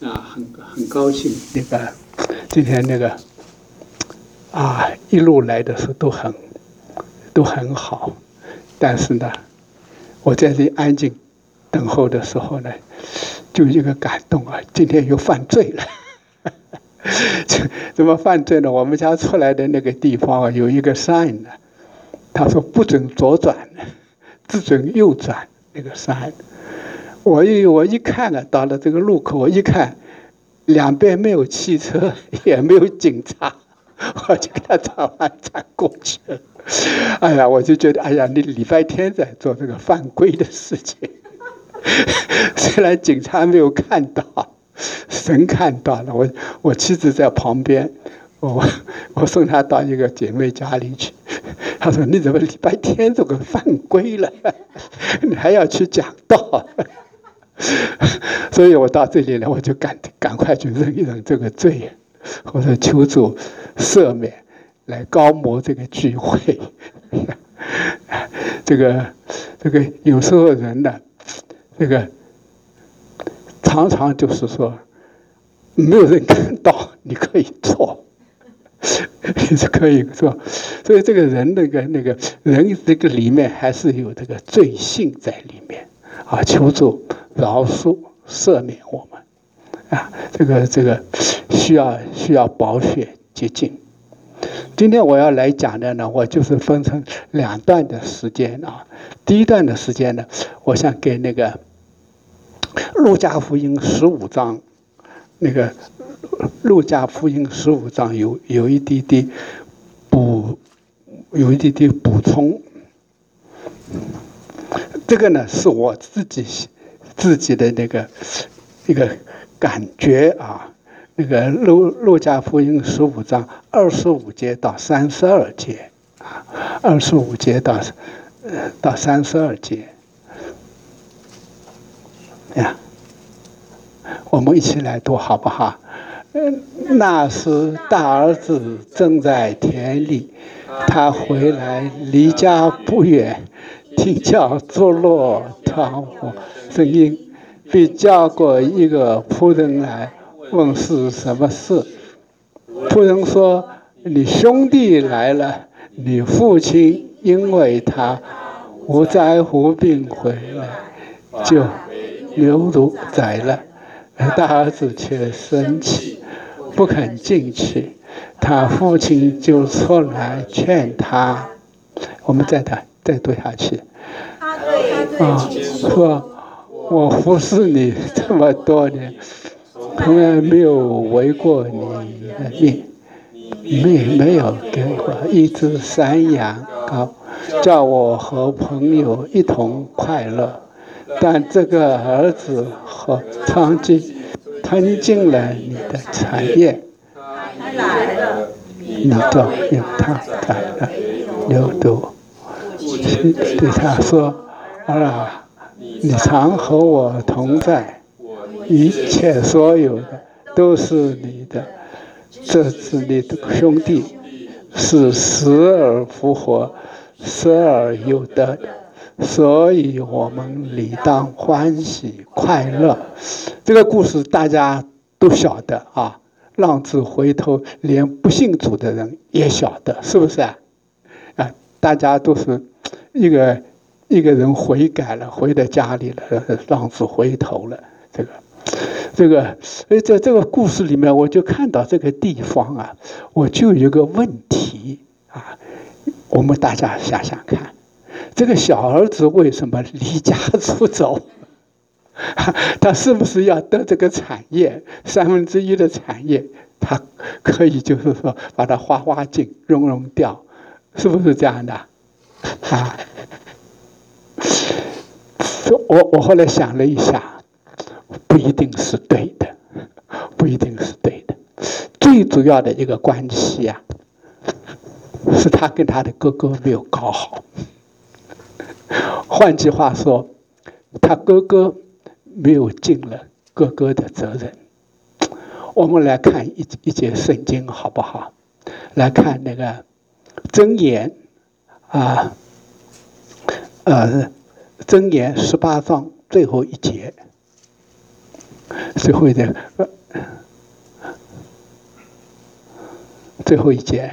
很高兴，今天一路来的时候都很好，但是呢，我在这里安静等候的时候呢，就一个感动啊，今天又犯罪了。怎么犯罪呢？我们家出来的那个地方有一个 sign 呢，他说不准左转，只准右转。那个 sign， 我一看啊，到了这个路口，我一看，两边没有汽车，也没有警察，我就给他转过去了。哎呀，我就觉得，哎呀，你礼拜天在做这个犯规的事情，虽然警察没有看到。神看到了，我妻子在旁边，我送她到一个姐妹家里去。她说：“你怎么礼拜天这个犯规了？你还要去讲道？”所以我到这里来，我就赶快去认一认这个罪，我说求主赦免，来高摩这个聚会。这个有时候人呢，常常就是说，没有人看到，你可以做，你是可以做。所以这个人人这个里面还是有这个罪性在里面啊，求主饶恕赦免我们啊，这个需要宝血洁净。今天我要来讲的呢，我就是分成两段的时间啊。第一段的时间呢，我想给路加福音15章，路加福音15章有一滴滴补充。这个呢是我自己的一个感觉啊。路加福音15章25节到32节啊，25节到32节。呀，我们一起来读好不好？那时大儿子正在田里，他回来离家不远，听见坐落团伙声音，便叫过一个仆人来，问是什么事。仆人说：“你兄弟来了，你父亲因为他无灾无病回来，就牛犊宰了。”大儿子却生气，不肯进去。他父亲就出来劝他。我们再读下去。说：“我服侍你这么多年，从来没有违过你的命，没有给我一只山羊羔，叫我和朋友一同快乐。但这个儿子和娼妓吞进了你的产业，你都用他宰了牛犊。”对他说：“儿啊，你常和我同在，一切所有的都是你的。这是你的兄弟，是死而复活，生而有得的。所以我们理当欢喜快乐。”这个故事大家都晓得啊，浪子回头，连不信主的人也晓得，是不是啊？大家都是一个人悔改了，回到家里了，浪子回头了。所以在这个故事里面，我就看到这个地方啊，我就有一个问题啊，我们大家想想看。这个小儿子为什么离家出走？他是不是要得这个产业1/3的产业？他可以就是说把它花尽用掉，是不是这样的？啊，我后来想了一下，不一定是对的，不一定是对的。最主要的一个关系啊，是他跟他的哥哥没有搞好。换句话说，他哥哥没有尽了哥哥的责任。我们来看一节圣经好不好？来看箴言啊，箴言18章最后一节，最后一节最后一节。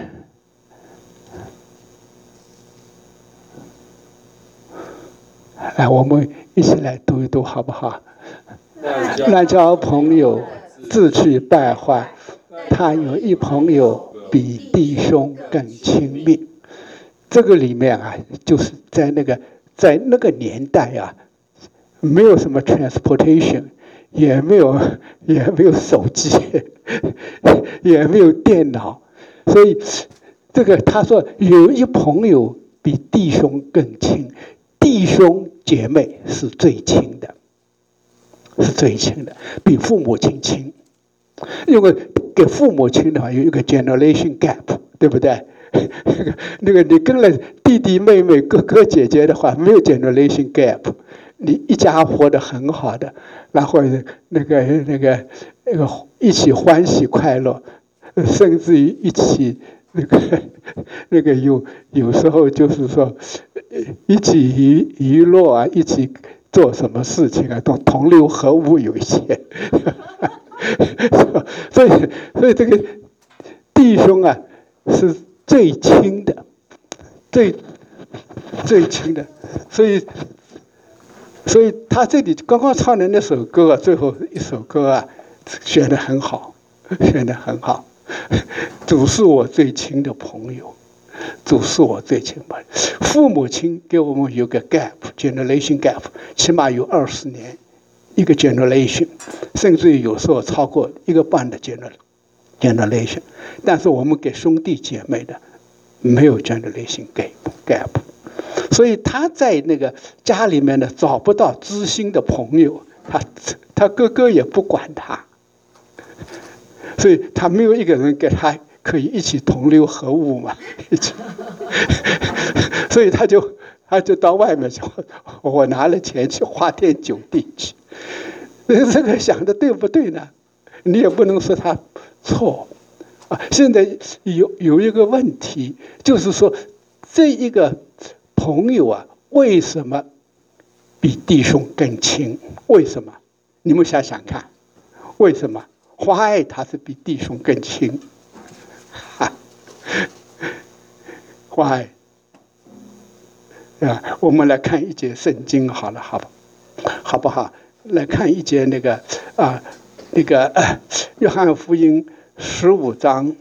来，我们一起来读一读，好不好？乱交朋友，自去败坏。他有一朋友比弟兄更亲密。这个里面啊，就是在那个年代啊，没有什么 transportation， 也没有手机，也没有电脑，所以这个他说有一朋友比弟兄更亲。弟兄姐妹是最亲的，是最亲的，比父母亲亲。因为给父母亲的话有一个 generation gap， 对不对？那个你跟了弟弟妹妹、哥哥姐姐的话，没有 generation gap， 你一家活得很好的，然后那个一起欢喜快乐，甚至于一起那个有时候就是说一起娱乐啊，一起做什么事情啊，都同流合污有一些。所以这个弟兄啊是最亲的，最亲的，所以他这里刚刚唱的那首歌啊，最后一首歌啊，选得很好，选得很好。主是我最亲的朋友，主是我最亲的朋友。父母亲给我们有个 gap，generation gap， 起码有20年，一个 generation， 甚至于有时候超过1个半的 generation。但是我们给兄弟姐妹的没有 generation gap， 所以他在那个家里面呢找不到知心的朋友，他哥哥也不管他。所以他没有一个人给他可以一起同流合污嘛，一起，所以他就到外面去，我拿了钱去花天酒地去。这个想的对不对呢？你也不能说他错啊。现在有一个问题，就是说这一个朋友啊，为什么比弟兄更亲？为什么？你们想想看，为什么？Why 他是比弟兄更亲？Why 啊？我们来看一节圣经好了，好不好？来看一节约翰福音15章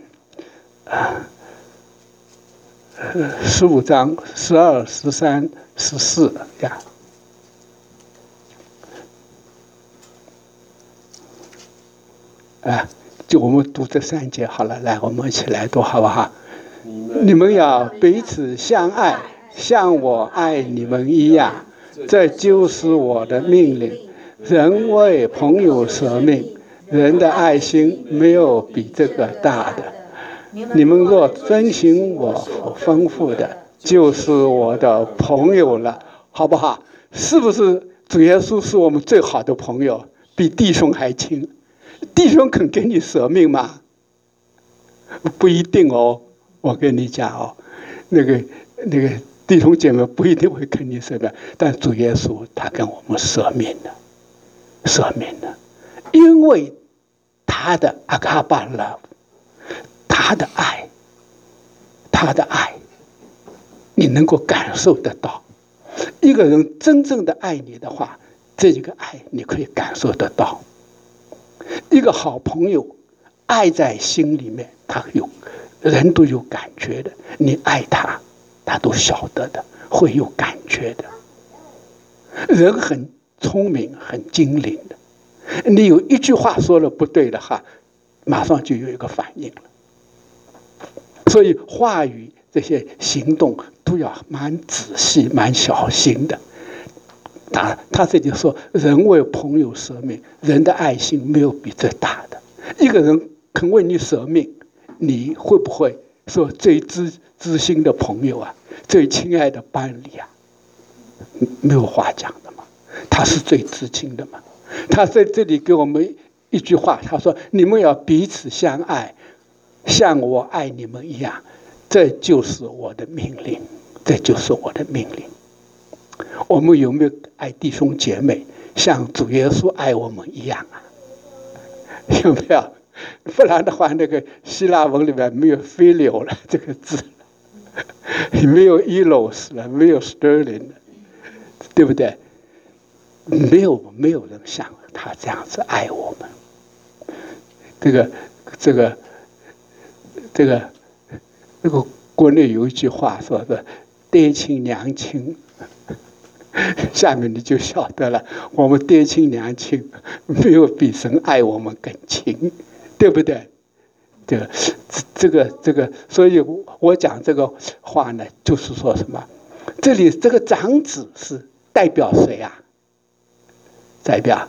，15章12、13、14呀。就我们读这3节好了，来，我们一起来读好不好？你们要彼此相爱，像我爱你们一样，这就是我的命令。人为朋友舍命，人的爱心没有比这个大的。你们若遵行我所吩咐的，就是我的朋友了，好不好？是不是主耶稣是我们最好的朋友，比弟兄还亲？弟兄肯给你舍命吗？不一定哦，我跟你讲哦，那个弟兄姐妹不一定会跟你舍命，但主耶稣他跟我们舍命了，因为他的阿卡巴 love， 他的爱，你能够感受得到。一个人真正的爱你的话，这个爱你可以感受得到。一个好朋友，爱在心里面，人都有感觉的。你爱他，他都晓得的，会有感觉的。人很聪明，很精灵的。你有一句话说了不对的话，马上就有一个反应了。所以话语这些行动都要蛮仔细、蛮小心的。他这里说，人为朋友舍命，人的爱心没有比这大的。一个人肯为你舍命，你会不会说最知心的朋友啊，最亲爱的伴侣啊，没有话讲的嘛？他是最知亲的嘛？他在这里给我们一句话，他说：“你们要彼此相爱，像我爱你们一样，这就是我的命令，这就是我的命令。”我们有没有爱弟兄姐妹像主耶稣爱我们一样啊？有没有？ 不然的话，那个希腊文里面没有 filial 了这个字，没有 elos 了，没有 sterling 了，对不对？没有人像他这样子爱我们。这个国内有一句话说的“爹亲娘亲”，下面你就晓得了，我们爹亲娘亲没有比神爱我们更亲，对不对？这个，所以我讲这个话呢，就是说什么？这里这个长子是代表谁啊？代表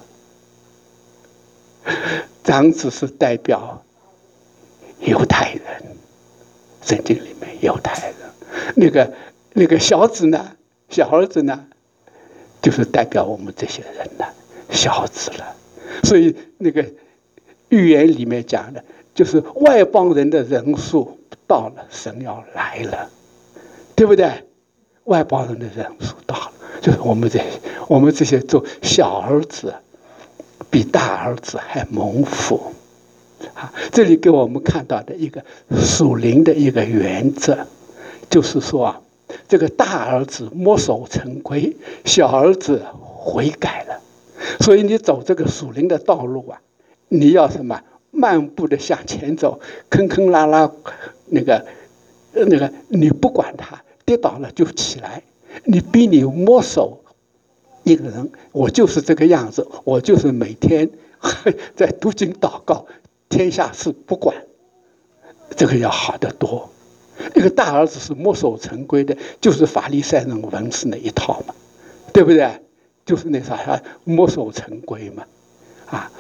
长子是代表犹太人，圣经里面犹太人。那个小子呢，小儿子呢，就是代表我们这些人了，小子了。所以那个预言里面讲的，就是外邦人的人数到了，神要来了，对不对？外邦人的人数到了，就是我们这些做小儿子，比大儿子还蒙福啊！这里给我们看到的一个属灵的一个原则，就是说啊，这个大儿子墨守成规，小儿子悔改了。所以你走这个属灵的道路啊，你要什么？漫步的向前走，坑坑洼洼，那个，你不管他，跌倒了就起来。你比你摸手一个人，我就是这个样子，我就是每天在读经祷告，天下事不管，这个要好得多。那个大儿子是墨守成规的，就是法利赛人文士那一套嘛，对不对？就是那啥墨守成规嘛，啊，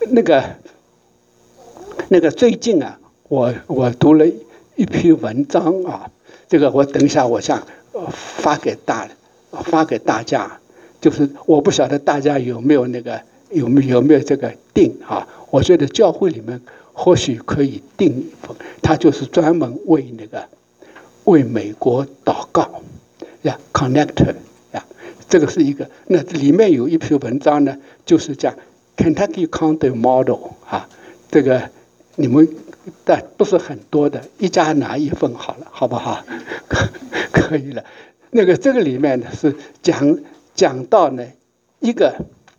那个最近啊，我读了一篇文章啊，这个我等一下我想发给大家，就是我不晓得大家有没有有没有这个订啊？我觉得教会里面或许可以订一份，它就是专门为美国祷告呀 ，Connector 呀，这个是一个。那里面有一篇文章呢，就是讲 Kentucky County Model 啊，这个你们但不是很多的，一家拿一份好了，好不好？可以了。这个里面呢是讲到呢一个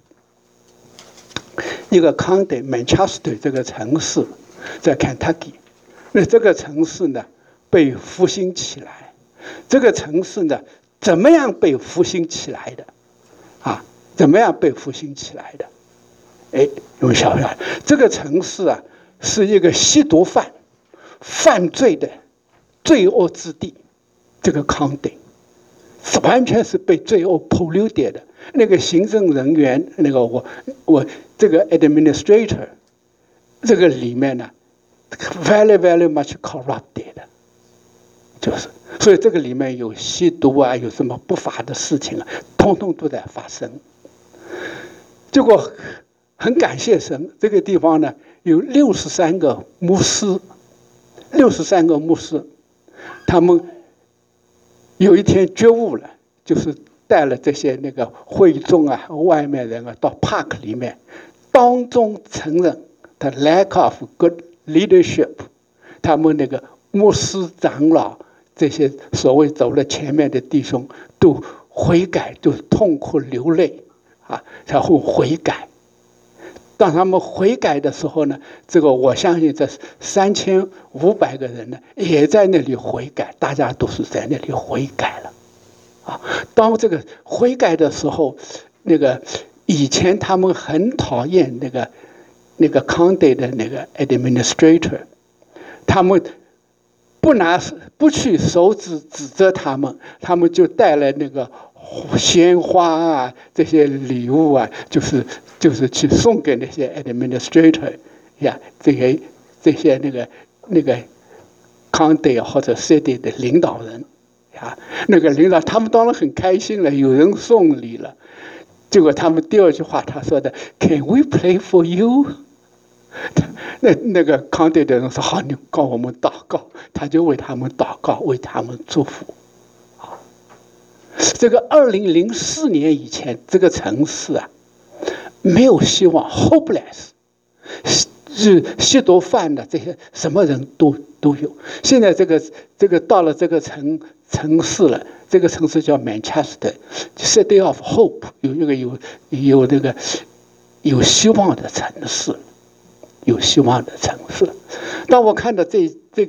County Manchester 这个城市在 Kentucky， 那这个城市呢被复兴起来。这个城市呢怎么样被复兴起来的？啊，怎么样被复兴起来的？哎，有晓不晓得？这个城市啊是一个吸毒犯罪的罪恶之地，这个 County。完全是被罪恶 polluted 的。那个行政人员，我这个 administrator， 这个里面呢 ，very very much corrupted， 就是，所以这个里面有吸毒啊，有什么不法的事情啊，通通都在发生。结果很感谢神，这个地方呢有63个牧师，63个牧师，他们有一天觉悟了，就是带了这些会众啊、外面人啊到 park 里面，当众承认the lack of good leadership， 他们牧师长老这些所谓走了前面的弟兄都悔改，都痛哭流泪啊，然后悔改。当他们悔改的时候呢，我相信这3500个人呢也在那里悔改，大家都是在那里悔改了，啊，当这个悔改的时候，以前他们很讨厌那个 county 的administrator， 他们不去手指责他们，他们就带来鲜花啊，这些礼物啊，就是去送给那些 administrator 呀，这些county 或者 city 的领导人呀，领导他们当然很开心了，有人送礼了。结果他们第二句话他说的 ，Can we pray for you？ 那个 county 的人说好，你告我们祷告，他就为他们祷告，为他们祝福。这个2004年以前，这个城市啊，没有希望 ，hopeless， 是吸毒犯的这些什么人都有。现在这个到了这个城市了，这个城市叫 Manchester，City of Hope， 有那个有希望的城市，有希望的城市。当我看到这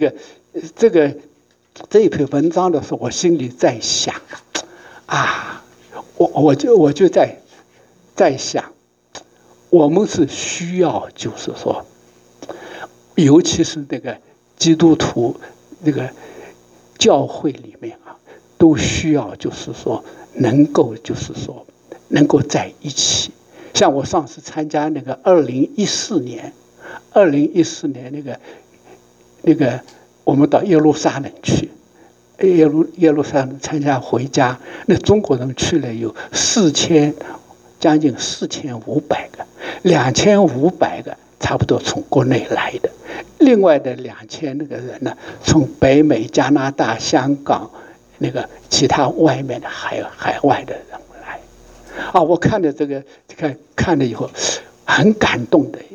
一篇文章的时候，我心里在想啊，我就在想，我们是需要，就是说，尤其是那个基督徒那个教会里面啊，都需要就是说能够在一起。像我上次参加那个2014年那个我们到耶路撒冷去，耶路撒冷参加回家，那中国人去了有将近4500个，2500个差不多从国内来的，另外的2000那个人呢，从北美、加拿大、香港那个其他外面的海外的人来。啊，我看了这个看了以后，很感动的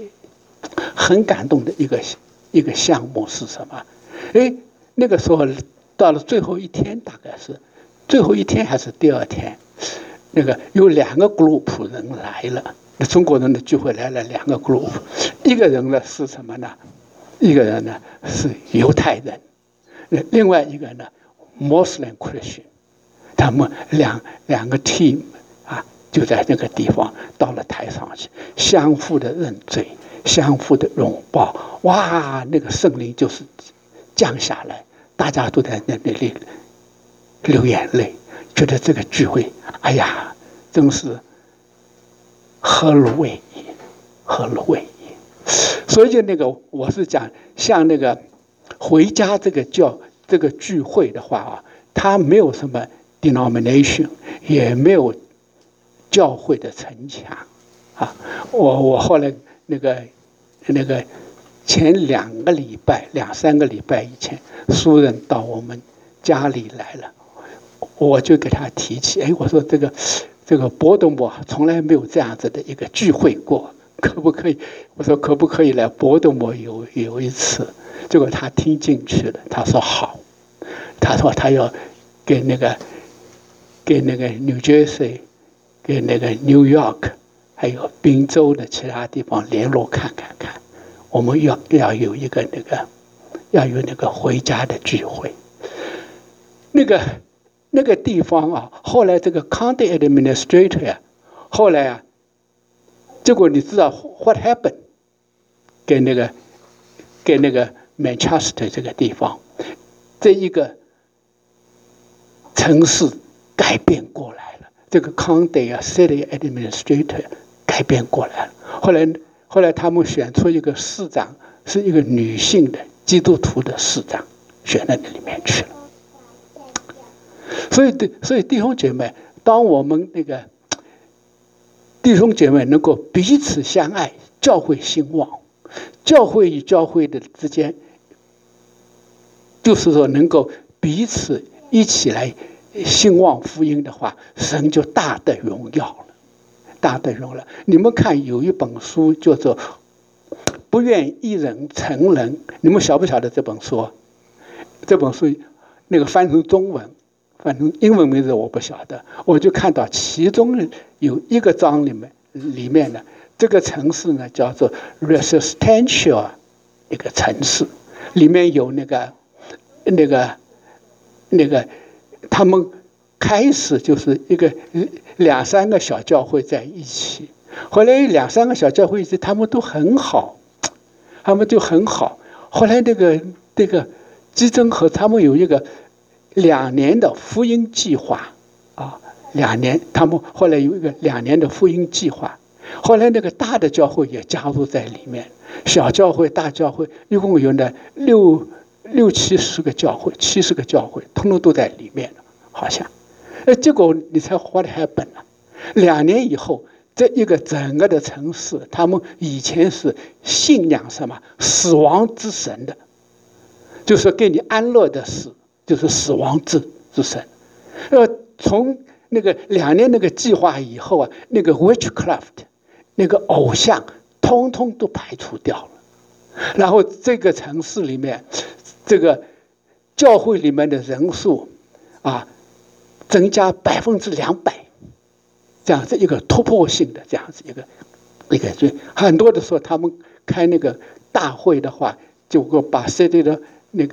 一个项目是什么？那个时候到了最后一天，大概是最后一天还是第二天，那个有2个 group 人来了，那中国人的聚会来了2个 group， 一个人呢是什么呢？一个人呢是犹太人，另外一个呢 Muslim Christian， 他们两个 team 啊，就在那个地方到了台上去，相互的认罪，相互的拥抱，哇，那个圣灵就是降下来，大家都在那里流眼泪，觉得这个聚会，哎呀，真是何如为也，何如为也。所以那个我是讲，像那个回家这个聚会的话啊，它没有什么 denomination， 也没有教会的城墙啊。我后来那个前23个礼拜以前，书人到我们家里来了，我就给他提起，我说这个波德摩从来没有这样子的一个聚会过，可不可以？我说可不可以来波德摩有一次？结果他听进去了，他说好，他说他要给那个 New Jersey， 给那个 New York， 还有宾州的其他地方联络看，我们要有一个要有那个回家的聚会。那个地方啊，后来这个 County Administrator 呀，后来啊，结果你知道 what happened？ 给那个 Manchester 这个地方，这一个城市改变过来了，这个 County 啊 City Administrator 改变过来了。后来他们选出一个市长，是一个女性的基督徒的市长，选到那里面去了。所以弟兄姐妹，当我们那个弟兄姐妹能够彼此相爱，教会兴旺，教会与教会的之间，就是说能够彼此一起来兴旺福音的话，神就大得荣耀了，大得荣耀。你们看有一本书叫做《不愿一人成人》，你们晓不晓得这本书？这本书那个翻成中文，反正英文名字我不晓得，我就看到其中有一个章里面呢，这个城市呢叫做 Resistential 一个城市，里面有那个他们开始就是一个2、3个小教会在一起，后来2、3个小教会他们都很好，后来这个基真和他们有一个2年的福音计划啊，2年，他们后来有一个2年的福音计划。后来那个大的教会也加入在里面，小教会、大教会，一共有呢70个教会，通通都在里面了，好像。结果你猜 what happened 了？2年以后，这一个整个的城市，他们以前是信仰什么死亡之神的，就是给你安乐的死。就是死亡之神，从那个2年那个计划以后啊，那个 witchcraft 那个偶像，通通都排除掉了， 然后这个城市里面，这个教会里面的人数啊，增加200%，这样子一个突破性的这样子一个，所以很多的时候他们开那个大会的话，就会把这里的那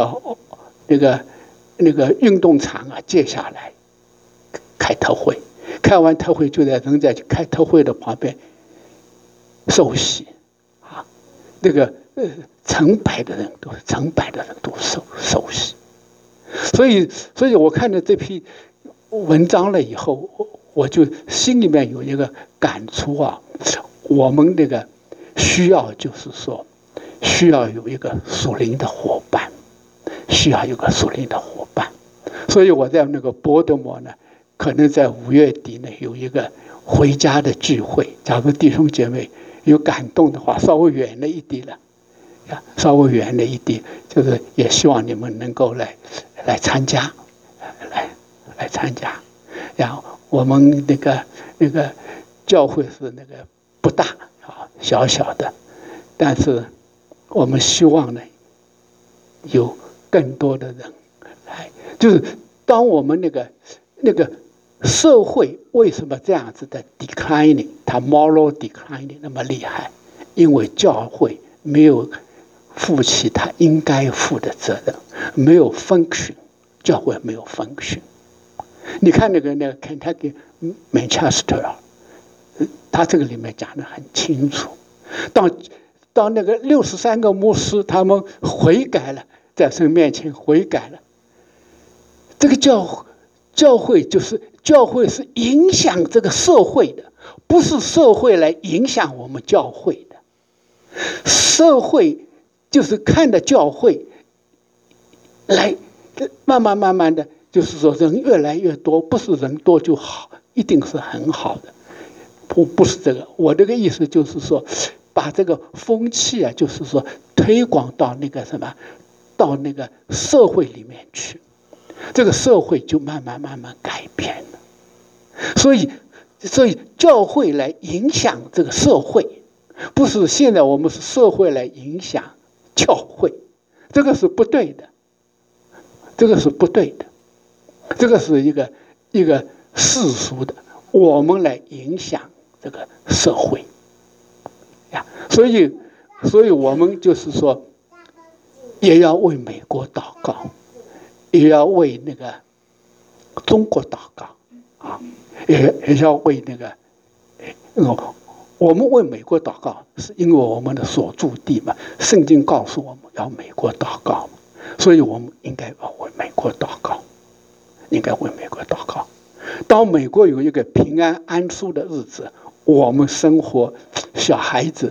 个运动场啊借下来开特会，开完特会就在人在开特会的旁边受洗啊，那个成百的人都受洗，所以我看了这批文章了以后，我就心里面有一个感触啊，我们那个需要就是说，需要有一个属灵的伙伴，需要有个属灵的伙伴。所以我在那个波德摩呢，可能在5月底呢有一个回家的聚会。假如弟兄姐妹有感动的话，稍微远了一点了，稍微远了一点，就是也希望你们能够来参加，来参加。然后我们那个教会是那个不大啊，小小的，但是我们希望呢有更多的人来，就是当我们那个社会为什么这样子的 declining， 它 moral declining 那么厉害，因为教会没有负起他应该负的责任，没有function，教会没有function。你看那个 Kentucky Manchester， 他这个里面讲得很清楚。当那个63个牧师他们悔改了，在神面前悔改了，这个教会是影响这个社会的，不是社会来影响我们教会的。社会就是看着教会来慢慢的，就是说人越来越多，不是人多就好，一定是很好的，不是这个。我这个意思就是说，把这个风气啊，就是说推广到那个什么，到那个社会里面去，这个社会就慢慢改变了。所以教会来影响这个社会，不是现在我们是社会来影响教会，这个是不对的，这个是不对的，这个是一个世俗的，我们来影响这个社会呀。所以我们就是说，也要为美国祷告，也要为那个中国祷告啊，也要为那个我们为美国祷告，是因为我们的所住地嘛，圣经告诉我们要美国祷告，所以我们应该要为美国祷告，应该为美国祷告。当美国有一个平安安舒的日子，我们生活小孩子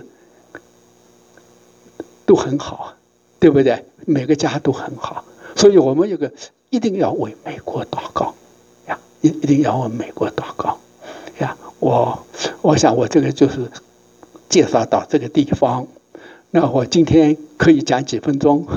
都很好，对不对？每个家都很好，所以我们一定要为美国祷告呀，一定要为美国祷告呀。我想我这个就是介绍到这个地方，那我今天可以讲几分钟？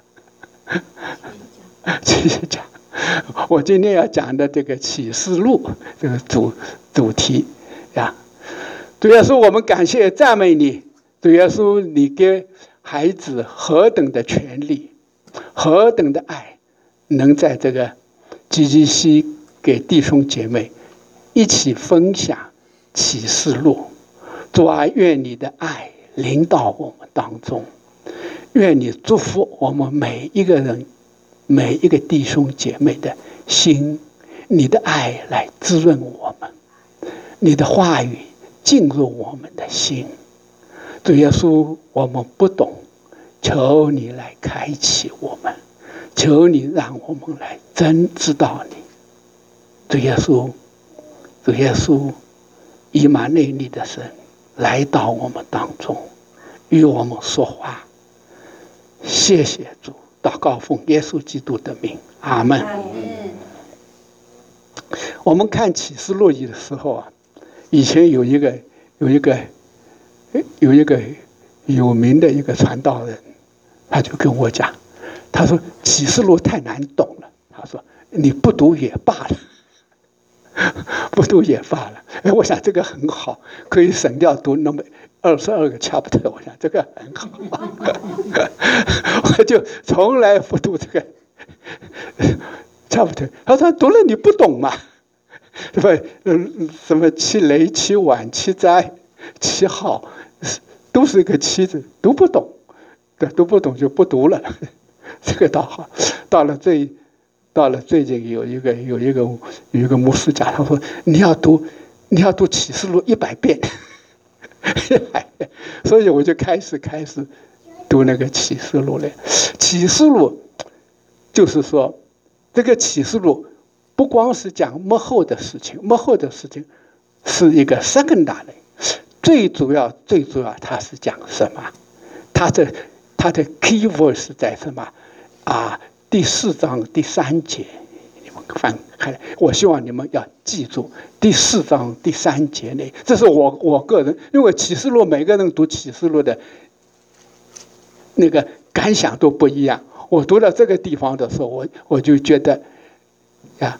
继续讲。我今天要讲的这个启示录这个主题呀，主耶稣，我们感谢赞美你，主耶稣，你给孩子何等的权利，何等的爱，能在这个GGC给弟兄姐妹一起分享启示录。主啊，愿你的爱临到我们当中，愿你祝福我们每一个人，每一个弟兄姐妹的心，你的爱来滋润我们，你的话语进入我们的心。主耶稣，我们不懂，求你来开启我们，求你让我们来真知道你。主耶稣，主耶稣，以马内利的神来到我们当中，与我们说话。谢谢主，祷告奉耶稣基督的名，阿门。我们看启示录的时候啊，以前有一个有名的一个传道人，他就跟我讲，他说启示录太难懂了，他说你不读也罢了。 不读也罢了。哎，我想这个很好，可以省掉读那么22个 chapter， 我想这个很好。我就从来不读这个 chapter。他说读了你不懂嘛，对吧？什么七雷、七晚、七灾、七号，都是一个七字，读不懂，读不懂就不读了。这个倒好。到了最近有一个牧师讲，他说你要读启示录100遍。所以我就开始读那个启示录了。启示录就是说，这个启示录不光是讲幕后的事情，幕后的事情是一个 secondary， 最主要它是讲什么？它的 key verse 在什么啊？第4章第3节，你们翻开来，我希望你们要记住第4章第3节内，这是我个人，因为启示录每个人读启示录的那个感想都不一样。我读到这个地方的时候，我就觉得呀，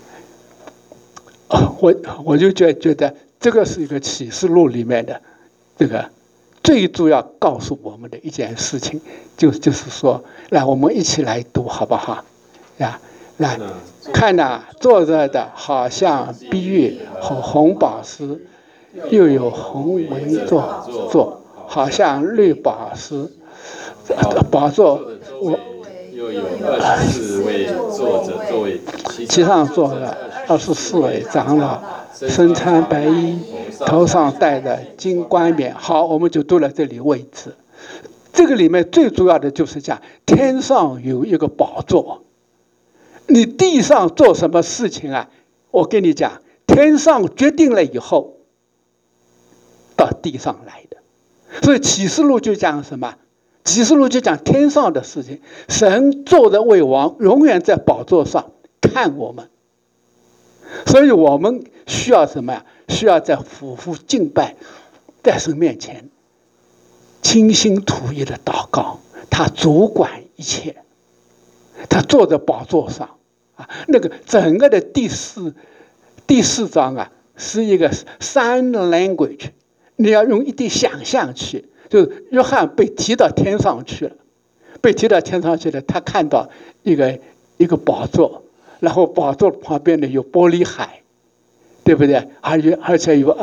我就觉得这个是一个启示录里面的这个最主要告诉我们的一件事情，就是说，来，我们一起来读好不好？呀，来看呐，坐着的好像碧玉和红宝石，又有红围座，好像绿宝石宝座。 又有24位坐着座位， 其上坐了24位长老，身穿白衣，头上戴着金冠冕。好，我们就读了这里位置。这个里面最主要的就是讲天上有一个宝座，你地上做什么事情啊？我跟你讲，天上决定了以后，到地上来的。所以启示录就讲什么？启示录就讲天上的事情，神坐着为王，永远在宝座上看我们。所以我们需要什么呀？需要在俯伏敬拜，在神面前倾心吐意的祷告。他主管一切，他坐在宝座上啊。那个整个的第四章啊，是一个 sign language， 你要用一点想象去。就是约翰被提到天上去了，他看到一个宝座，然后宝座旁边呢有玻璃海，对不对？而且有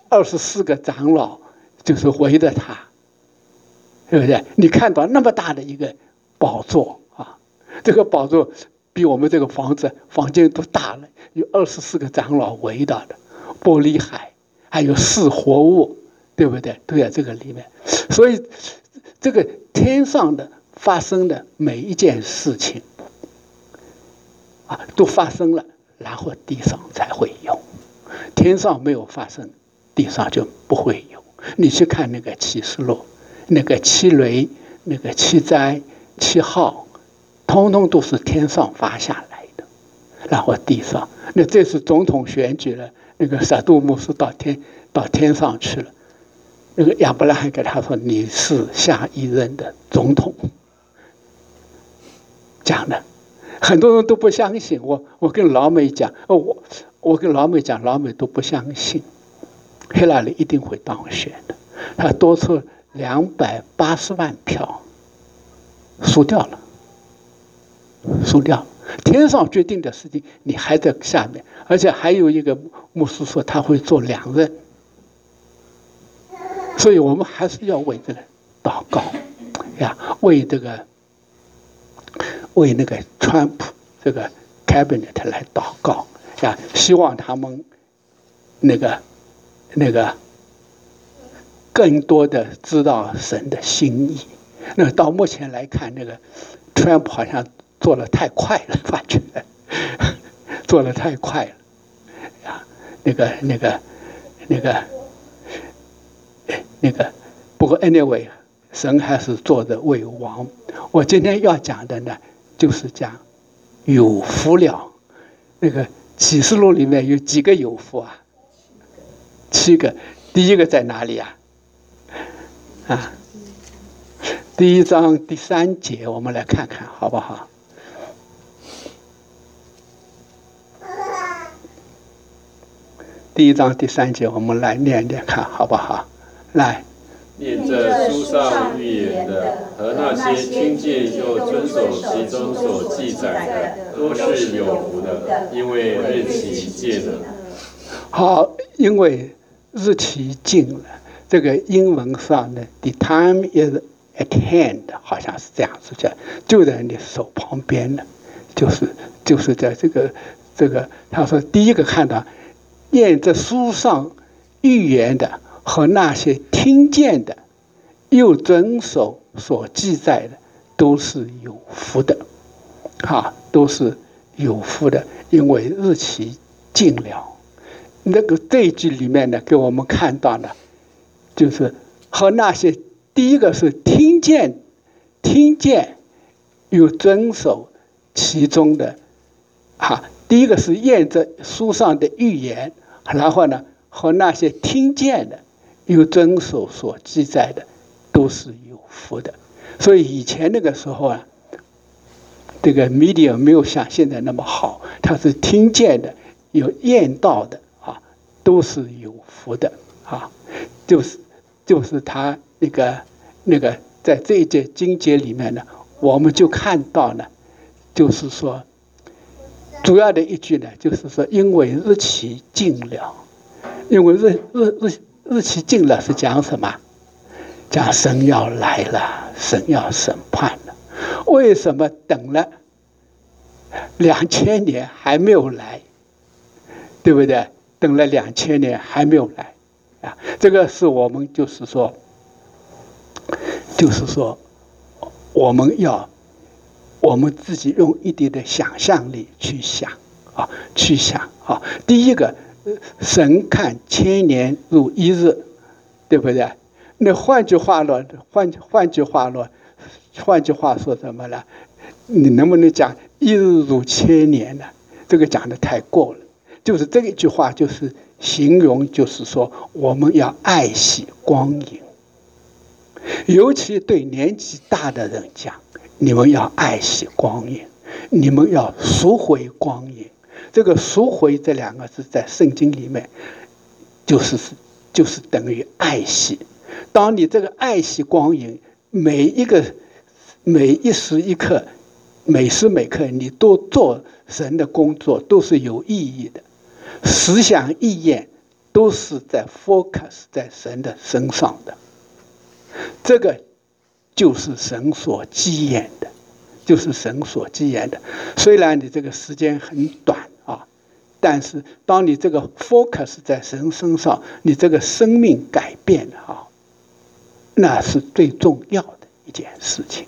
24个长老，就是围着他，对不对？你看到那么大的一个宝座啊，这个宝座比我们这个房间都大了，有24个长老围着的，玻璃海，还有4活物。对不对？都在这个里面，所以这个天上的发生的每一件事情啊，都发生了，然后地上才会有。天上没有发生，地上就不会有。你去看那个启示录，那个七雷、那个七灾、七号，通通都是天上发下来的，然后地上。那这次总统选举了，那个撒杜姆斯到天上去了。那个亚伯拉罕给他说：“你是下一任的总统。”讲的，很多人都不相信。我跟老美讲，我跟老美讲，老美都不相信，希拉里一定会当选的。他多出280万票，输掉了。天上决定的事情，你还在下面，而且还有一个牧师说他会做2任。所以我们还是要为这个祷告呀，为那个川普这个 cabinet 来祷告呀，希望他们那个更多的知道神的心意。那到目前来看，那个川普好像做得太快了，发觉做得太快了呀，不过 anyway， 神还是坐着为王。我今天要讲的呢，就是讲有福了。那个启示录里面有几个有福啊？7个。第一个在哪里啊？第1章第3节，我们来看看好不好？ 第1章第3节，我们来念念看好不好？来， 念这书上预言的和那些听见又遵守其中所记载的，都是有福的，因为日期近了。 好，因为日期近了。这个英文上呢 ，the time is at hand， 好像是这样子讲，就在你手旁边呢，就是在这个，他说第一个看到，念这书上预言的和那些听见的，又遵守所记载的，都是有福的，都是有福的，因为日期近了。这一句里面呢，给我们看到了。就是和那些第一个是听见又遵守其中的，第一个是验证书上的预言，然后呢和那些听见的又遵守所记载的，都是有福的。所以以前那个时候啊，这个 media 没有像现在那么好，它是听见的有验到的都是有福的就是他那个在这一节经节里面呢，我们就看到了，就是说主要的一句呢，就是说因为日期近了，因为日期近了是讲什么？讲神要来了，神要审判了。为什么等了2000年还没有来？对不对？等了2000年还没有来。这个是我们就是说，我们自己用一点的想象力去想第一个，神看1000年如一日，对不对？那换句话说什么呢？你能不能讲一日如1000年呢？这个讲的太过了。就是这一句话，就是形容，就是说我们要爱惜光阴，尤其对年纪大的人讲，你们要爱惜光阴，你们要赎回光阴。这个赎回这2个字在圣经里面，就是等于爱惜。当你这个爱惜光阴，每一时一刻，每时每刻，你都做神的工作，都是有意义的。思想意念都是在 focus 在神的身上的，这个就是神所基言的，虽然你这个时间很短但是当你这个 focus 在神身上，你这个生命改变了那是最重要的一件事情。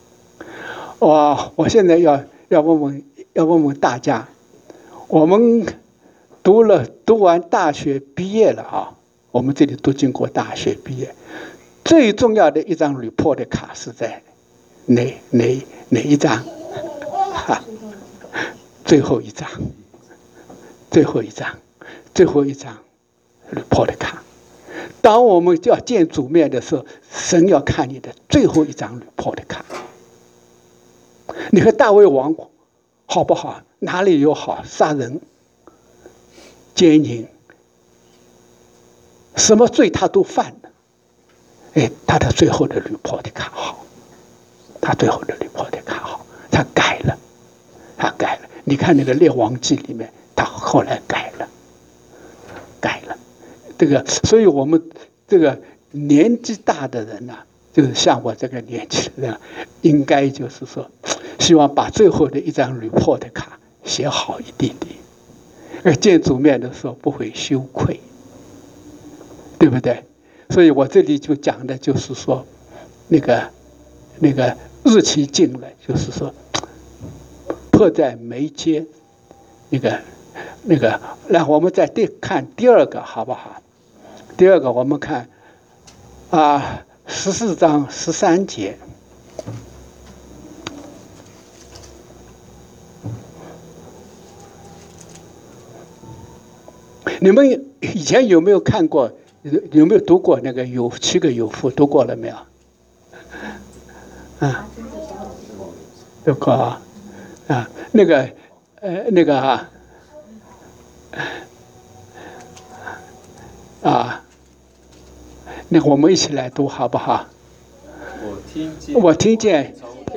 我现在要问问大家，我们读完大学毕业了我们这里都经过大学毕业，最重要的一张 report 卡是在哪一张？最后一张 report 卡。当我们就要见主面的时候，神要看你的最后一张 report 卡。你和大卫王好不好？哪里有好？杀人、奸淫，什么罪他都犯了。他的最后的 report 卡好，他改了。你看那个《列王纪》里面，他后来改了。这个，所以我们这个年纪大的人就是像我这个年纪的人，应该就是说，希望把最后的一张 report 卡写好一点点，见主面的时候不会羞愧，对不对？所以我这里就讲的就是说，那个日期近了，就是说迫在眉睫，那个，来，我们再看第2个好不好？第2个我们看14章13节。你们以前有没有看过？有没有读过那个7个有福？读过了没有？读过那个那我们一起来读好不好？我听见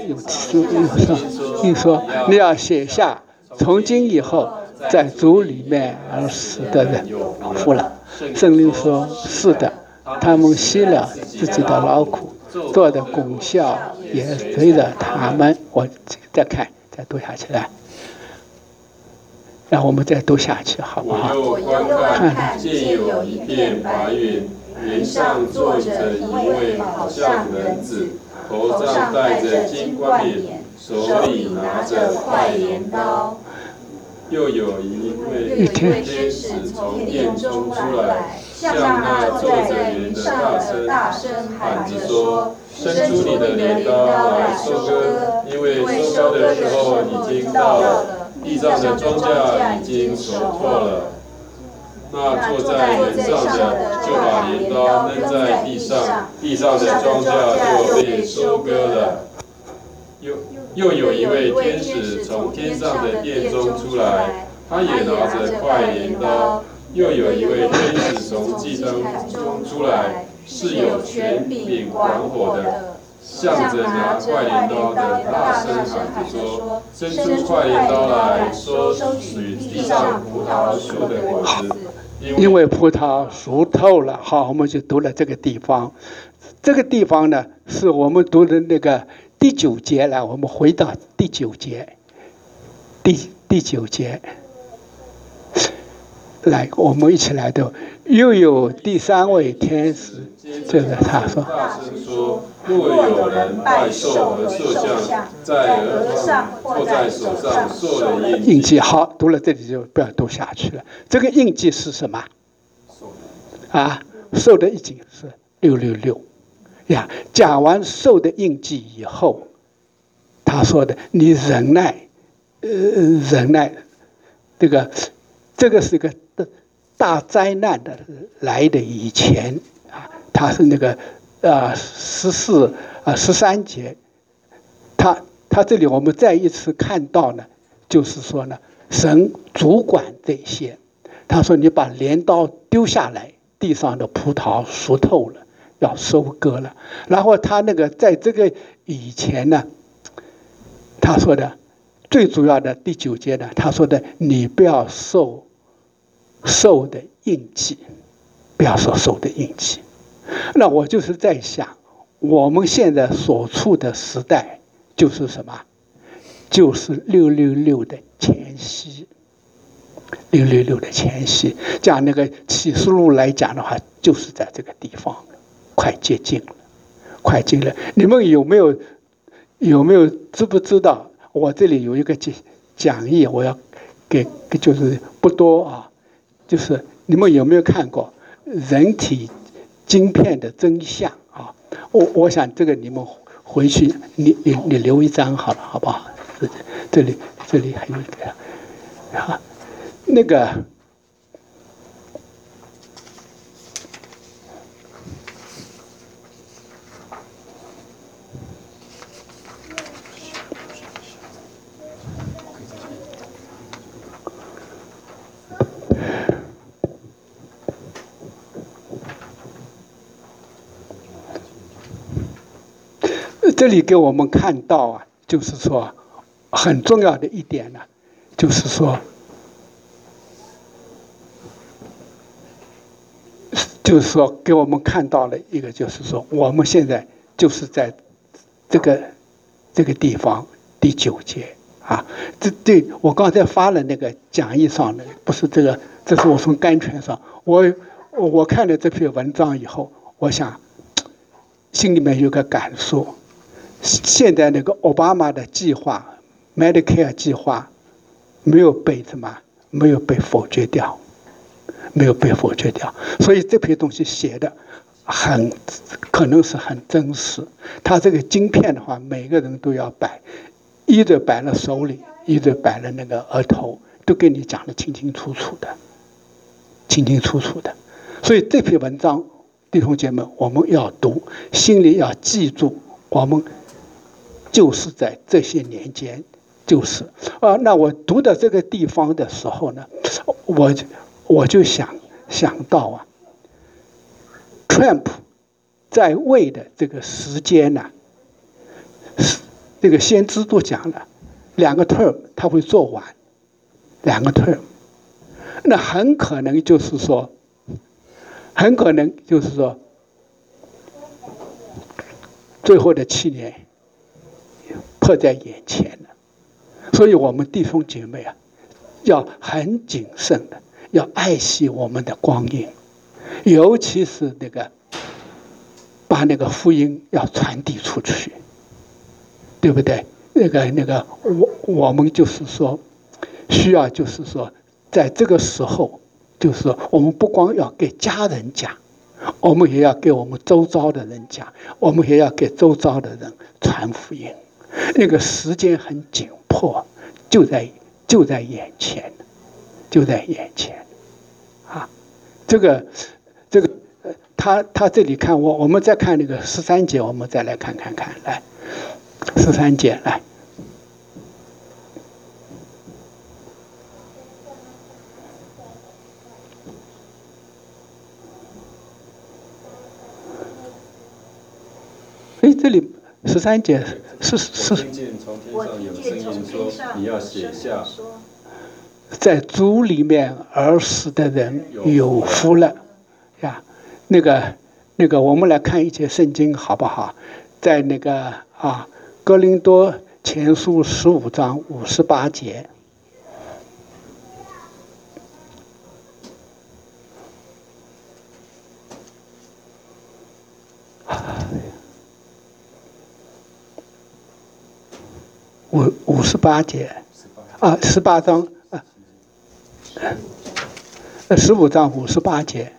有说你要写下，从今以后在主里面而死的人福了。圣灵说是的，他们息了自己的劳苦，做的功效也随着他们。我再看，再读下去来。让我们再读下去，好不好？ 我又观看，见有一片白云，云上坐着一位好像人子，头上戴着金冠冕，手里拿着快镰刀。又有一位天使从殿中出来，向那坐着云的大声喊着说：“伸出你的镰刀来收割，因为收割的时候已经到了。地上的庄稼已经熟透了。”那坐在云上的就把镰刀扔在地上，地上的庄稼就被收割了。又有一位天使从天上的殿中出来，他也拿着快镰刀。又有一位天使从祭坛中出来，是有权柄管火的，向着拿快镰刀的大声喊着说：“伸出快镰刀来，收取地上葡萄树的果子， 因为葡萄熟透了。”好，我们就读了这个地方。这个地方呢，是我们读的那个第9节了。我们回到第9节，第9节。来，我们一起来读。又有第3位天使，这个他说：“ 大声说，若有人拜兽和兽像，在额上或在手上受了印记。” 好，读了这里就不要读下去了。这个印记是什么？啊，兽的印记是666呀。讲完兽的印记以后，他说的你忍耐，忍耐，这个是个大灾难的来的以前啊，他是那个13节，他这里我们再一次看到呢，就是说呢，神主管这些。他说你把镰刀丢下来，地上的葡萄熟透了，要收割了。然后他那个在这个以前呢，他说的最主要的第9节呢，他说的你不要受的印记，不要说受的印记。那我就是在想，我们现在所处的时代就是什么？就是666的前夕。666的前夕，讲那个启示录来讲的话，就是在这个地方，快接近了，快近了。你们有没有知不知道？我这里有一个讲义，我要给，就是不多啊。就是你们有没有看过人体晶片的真相啊？我想这个你们回去你留一张好了，好不好？这里还有一个啊，那个这里给我们看到啊，就是说很重要的一点呢，就是说给我们看到了一个，就是说我们现在就是在这个地方第9节啊。对我刚才发了那个讲义上的，不是这个，这是我从甘泉上，我看了这篇文章以后，我想心里面有个感受。现在那个奥巴马的计划 Medicare 计划没有被否决掉，所以这篇东西写的可能是很真实。他这个晶片的话，每个人都要摆，一直摆了手里，一直摆了那个额头，都跟你讲的清清楚楚的。所以这篇文章弟兄姐妹我们要读，心里要记住，我们就是在这些年间，就是那我读到这个地方的时候呢，我就想到啊，Trump 在位的这个时间呢，这个先知都讲了，2个 term 他会做完，2个 term， 那很可能就是说，最后的7年迫在眼前了。所以我们弟兄姐妹啊，要很谨慎的，要爱惜我们的光阴，尤其是把那个福音要传递出去，对不对？我们就是说，需要就是说，在这个时候，就是说，我们不光要给家人讲，我们也要给我们周遭的人讲，我们也要给周遭的人传福音。那个时间很紧迫，就在眼前，就在眼前，啊，他这里看我们再看那个13节，我们再来看，来13节来。这里13节是。 我听见从天上有声音说：“你要写下， 在主里面而死的人有福了呀。”那个，我们来看一节圣经好不好？在哥林多前书15章58节。58节啊，18章啊，15章58节。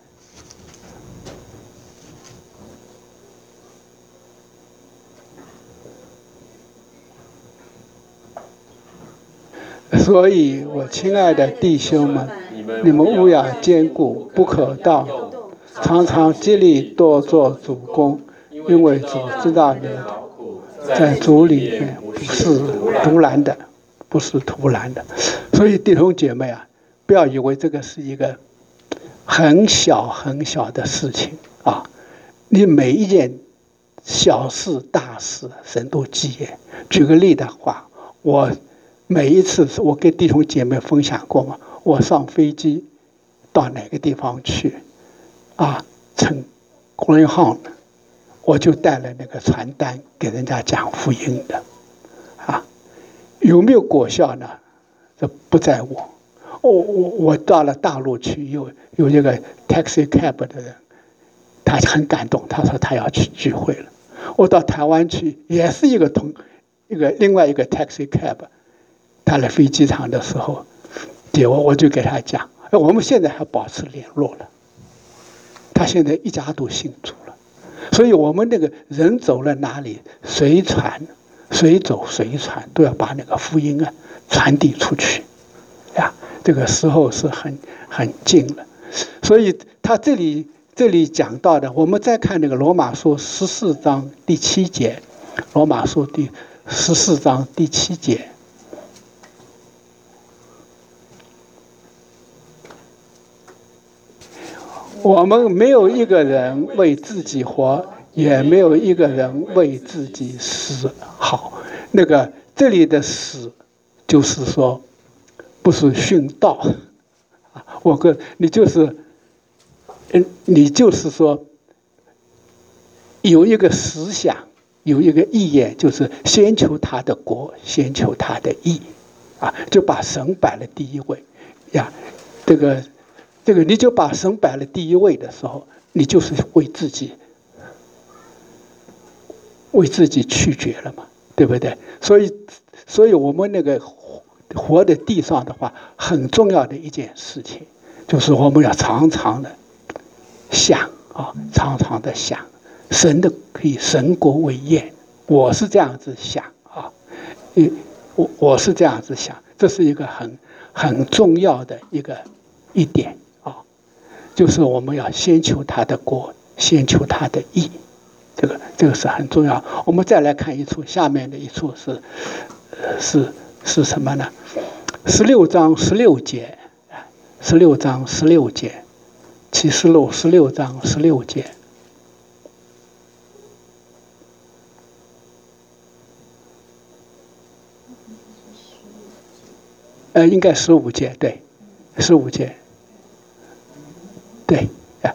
所以，我亲爱的弟兄们，你们务要坚固，不可动，常常激励多做主工，因为主知道你们在主里面不是徒然的，不是徒然的。所以弟兄姐妹啊，不要以为这个是一个很小很小的事情啊！你每一件小事大事，神都记耶。举个例的话，我每一次我跟弟兄姐妹分享过嘛，我上飞机到哪个地方去啊，乘 Greyhound， 我就带了那个传单给人家讲福音的啊，有没有果效呢？这不在我。我到了大陆去，有一个 taxi cab 的人，他很感动，他说他要去聚会了。我到台湾去，也是另外一个 taxi cab。他来飞机场的时候接我就给他讲，我们现在还保持联络了。他现在一家都信主了，所以我们那个人走了哪里，随走随传，都要把那个福音啊传递出去呀。这个时候是很近了，所以他这里讲到的，我们再看那个罗马书14章第7节，罗马书第14章第7节。我们没有一个人为自己活，也没有一个人为自己死。好，这里的死，就是说，不是殉道啊。你就是说，有一个思想，有一个意愿，就是先求他的国，先求他的义，啊，就把神摆了第一位呀。这个你就把神摆了第一位的时候，你就是为自己去决了嘛，对不对？所以我们那个活在地上的话，很重要的一件事情，就是我们要常常的想啊，常常的想以神国为验。我是这样子想啊，我是这样子想，这是一个很重要的一点。就是我们要先求他的国，先求他的义，这个是很重要。我们再来看一处，下面的一处是什么呢？16章16节，16章16节，启示录16章16节。 应该15节，对，15节，对呀。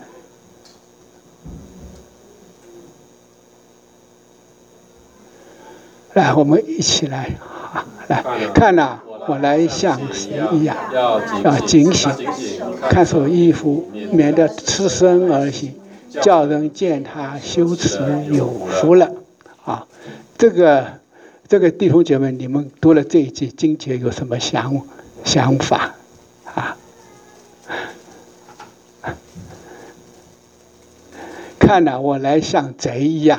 来，我们一起来，来看呐，我来像谁一样，要警醒，看守衣服，免得赤身而行，叫人见他羞耻，有福了。啊，这个弟兄姐妹，你们读了这一节经节有什么想法啊？看呐，我来像贼一样，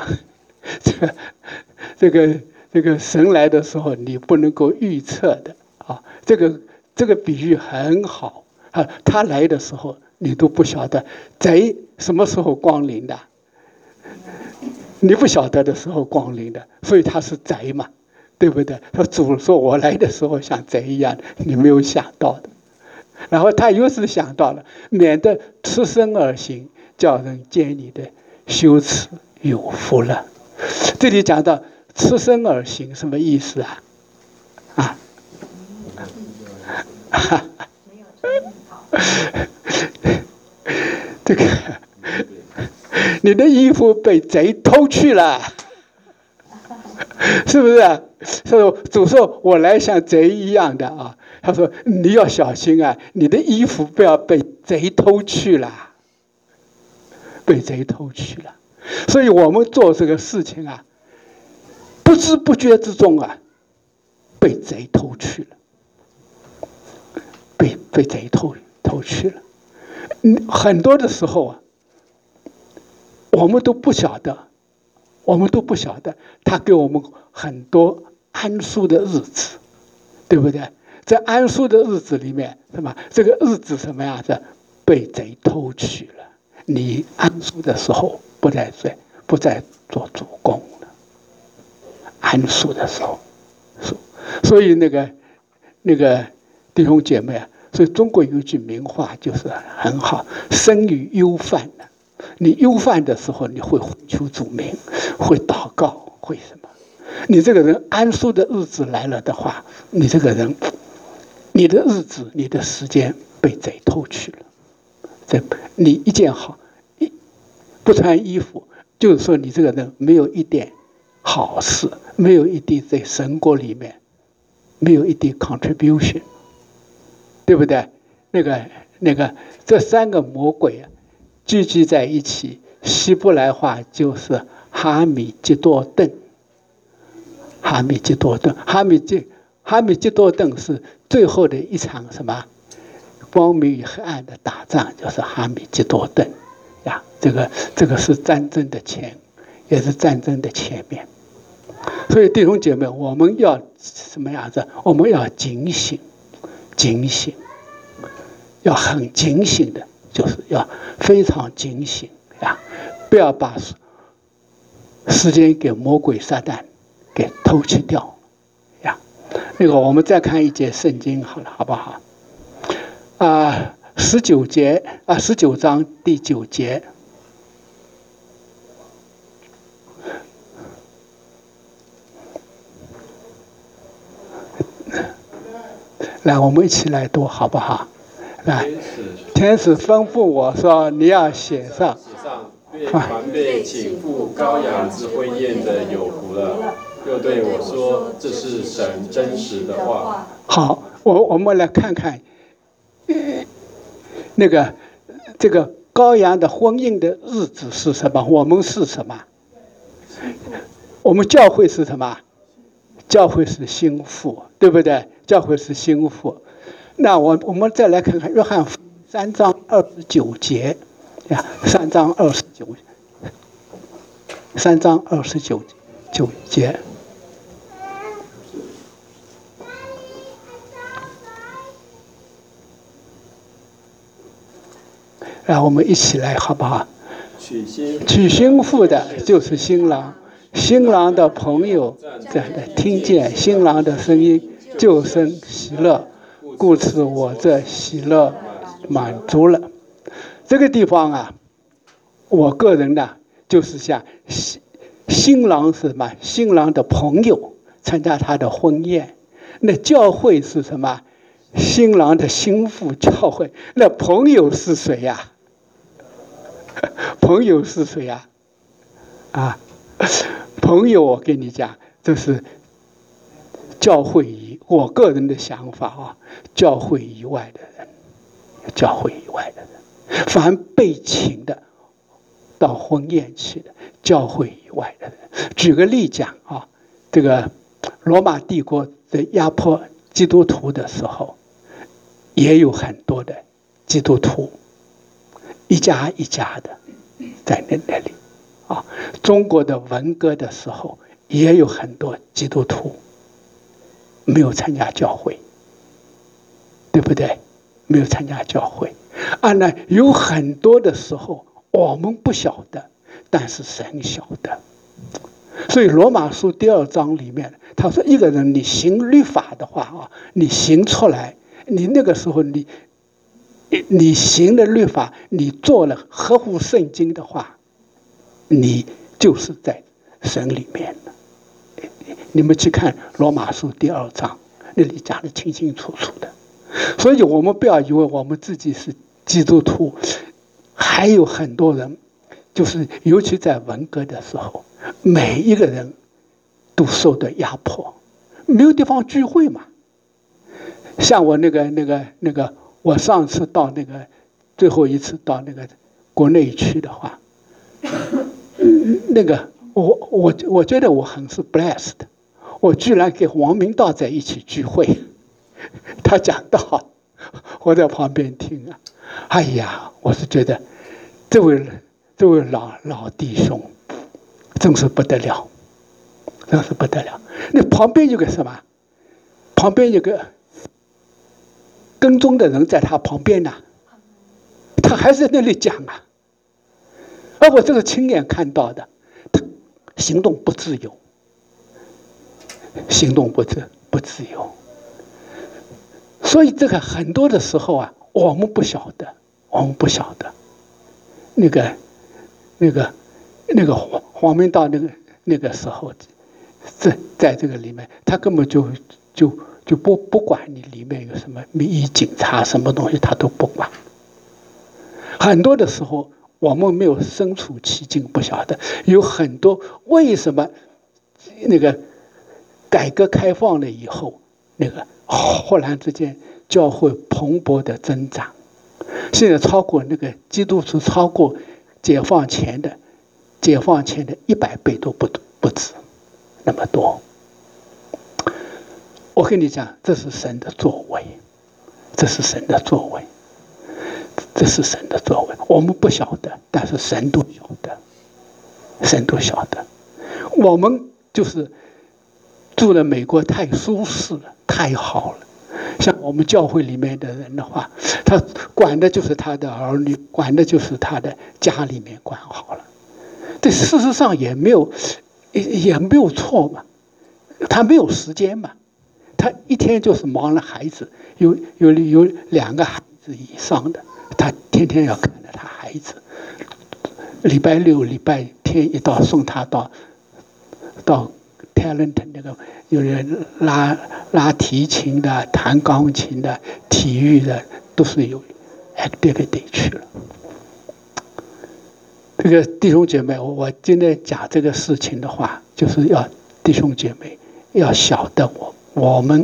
这个神来的时候，你不能够预测的啊。这个比喻很好啊。他来的时候，你都不晓得贼什么时候光临的，你不晓得的时候光临的，所以他是贼嘛，对不对？他主说我来的时候像贼一样，你没有想到的。然后他又是想到了，免得赤身而行，叫人见你的羞耻，有福了。这里讲到赤身而行什么意思啊？这个你的衣服被贼偷去了，是不是啊？主说我来像贼一样的啊。他说你要小心啊，你的衣服不要被贼偷去了，被贼偷去了。所以我们做这个事情啊，不知不觉之中啊，被贼偷去了，被贼偷去了。很多的时候啊，我们都不晓得，他给我们很多安舒的日子，对不对？在安舒的日子里面，什么？这个日子什么样子？被贼偷去了。你安舒的时候不再做主公了，安舒的时候，所以那个弟兄姐妹啊，所以中国有一句名话就是很好：生于忧患的。你忧患的时候，你会呼求主名，会祷告，会什么？你这个人安舒的日子来了的话，你这个人，你的日子，你的时间被贼偷去了。你一件好，不穿衣服，就是说你这个人没有一点好事，没有一点在神国里面，没有一点 contribution， 对不对？那个，这三个魔鬼啊，聚集在一起，希伯来话就是哈米吉多顿。哈米吉多顿是最后的一场什么光明与黑暗的打仗，就是哈米吉多顿呀。这个是战争的前，也是战争的前面。所以弟兄姐妹，我们要什么样子？我们要警醒，要很警醒的，就是要非常警醒呀，不要把时间给魔鬼撒旦给偷去掉呀。我们再看一节圣经好了，好不好？19章第9节。来，我们一起来读好不好？来，天使吩咐我说：“你要写上， 凡被请赴羔羊之婚宴的有福了。”又对我说：“这是神真实的话。” 好，我们来看看，这个羔羊的婚宴的日子是什么？我们是什么？我们教会是什么？教会是新妇，对不对？教会是新妇。那我们再来看看约翰福音3章29节呀，3章29节。让我们一起来好不好？娶新妇的就是新郎，新郎的朋友在听见新郎的声音就生喜乐，故此我这喜乐满足了。这个地方啊，我个人呢就是像新郎是什么？新郎的朋友参加他的婚宴， 那教会是什么？新郎的心腹教会。那朋友是谁呀？朋友是谁呀？啊，朋友，我跟你讲，这是教会我个人的想法啊，教会以外的人，教会以外的人，凡被请的到婚宴去的，教会以外的人。举个例讲啊，这个罗马帝国在压迫基督徒的时候，也有很多的基督徒，一家一家的在那里啊。中国的文革的时候，也有很多基督徒没有参加教会，对不对？没有参加教会啊。那有很多的时候我们不晓得，但是神晓得。所以罗马书第2章里面他说，一个人你行律法的话啊，你行出来，你那个时候你行的律法，你做了合乎圣经的话，你就是在神里面了。你们去看罗马书第2章，那里讲得清清楚楚的。所以我们不要以为我们自己是基督徒，还有很多人，就是尤其在文革的时候，每一个人都受到压迫，没有地方聚会嘛。像我那个，我上次到最后一次到国内去的话，我觉得我很是 blessed， 我居然跟王明道在一起聚会，他讲道，我在旁边听啊，哎呀，我是觉得这位老弟兄真是不得了，真是不得了。那旁边有个什么？旁边有个跟踪的人在他旁边呢，他还在那里讲啊。而我这个亲眼看到的，他行动不自由，行动不自由。所以这个很多的时候啊，我们不晓得，那个黄明道那个时候，在这个里面，他根本就不管你里面有什么民意警察什么东西，他都不管。很多的时候我们没有身处其境，不晓得有很多为什么改革开放了以后，忽然之间教会蓬勃的增长，现在超过基督徒超过解放前的100倍都不止那么多。我跟你讲，这是神的作为，这是神的作为，这是神的作为。我们不晓得，但是神都晓得，神都晓得。我们就是住了美国太舒适了，太好了。像我们教会里面的人的话，他管的就是他的儿女，管的就是他的家里面管好了。这事实上也没有错嘛，他没有时间嘛，他一天就是忙了孩子，有2个孩子以上的，他天天要看着他孩子，礼拜六礼拜天一到送他到 talent 有人拉提琴的、弹钢琴的、体育的，都是有 activity 去了。这个弟兄姐妹，我今天讲这个事情的话，就是要弟兄姐妹要晓得我们